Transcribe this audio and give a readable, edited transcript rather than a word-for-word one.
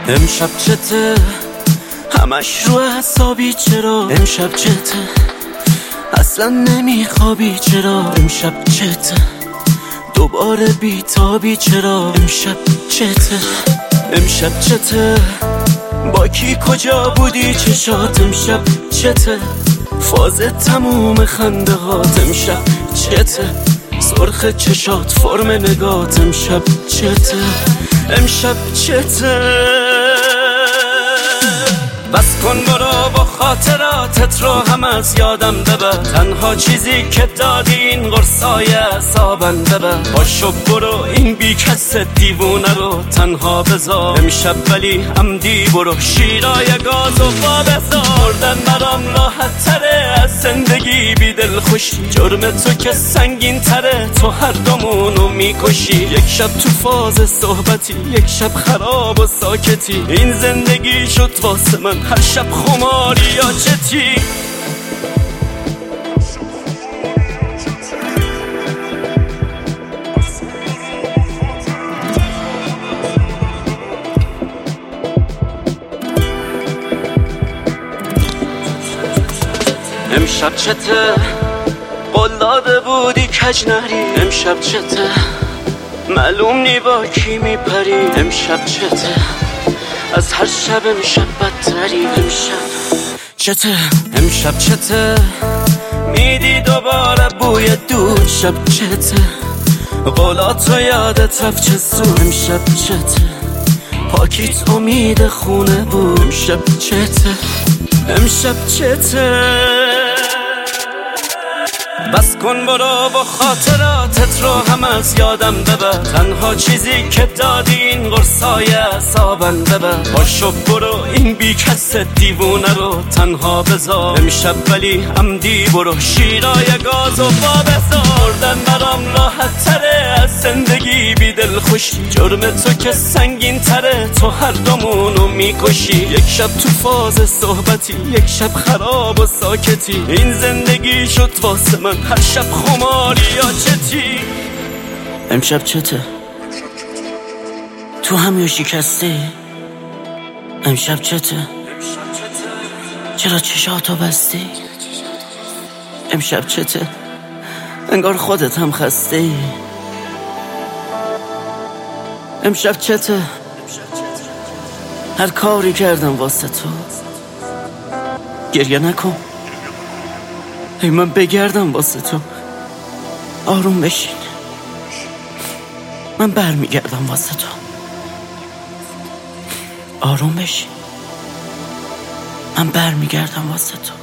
امشب چته همش رو حسابی، چرا امشب چته اصلا نمیخوابی، چرا امشب چته دوباره بیتابی، چرا امشب چته امشب چته با کی کجا بودی چشات امشب چته فاز تموم خنده هات امشب چته سرخ چشات فرم نگات امشب چته امشب چته بس کن برو با خاطراتت رو هم از یادم ببر، تنها چیزی که دادی این قرصای اعصابم ببر. باشو برو این بی کس دیوونه رو تنها بذار امشب، ولی عمدی برو شیرای گاز و با بذاردن برام راحت تره از زندگی بی دل خوشی. جرم تو که سنگین تره، تو هر دومونو میکشی. یک شب تو فاز صحبتی، یک شب خراب و ساکتی. این زندگی شد واسه من هر شب خماری یا چتی. امشب چته قول داده بودی کج نری، امشب چته معلوم نی با کی میپری. امشب چته از هر شب امشب بدتری. امشب چته امشب چته میدی دوباره بوی دود. شب چته قولاتو یادت رفت چه زود. امشب چته پاکیت امید خونه بود. امشب چته امشب چته بس کن برو با خاطراتت رو هم از یادم ببر، تنها چیزی که دادی این قرصای اعصابم ببر. باشو برو این بی کس دیوونه رو تنها بذار امشب، ولی عمدی برو شیرای گاز و با بذاردن برام راحت تره از زندگی بی دل خوشی. جرم تو که سنگین تره، تو هر دومونو میکشی. یک شب تو فاز صحبتی، یک شب خراب و ساکتی. این زندگی شد واسه من هر شب خماری یا چتی. امشب چته تو همیو شکستی. امشب چته چرا چشاتو بستی. امشب چته انگار خودت هم خستی. امشب چته هر کاری کردم واسه تو. گریه نکن ای من بگردم واسه تو. آروم بشین من برمیگردم واسه تو. آروم بشین من برمیگردم واسه تو.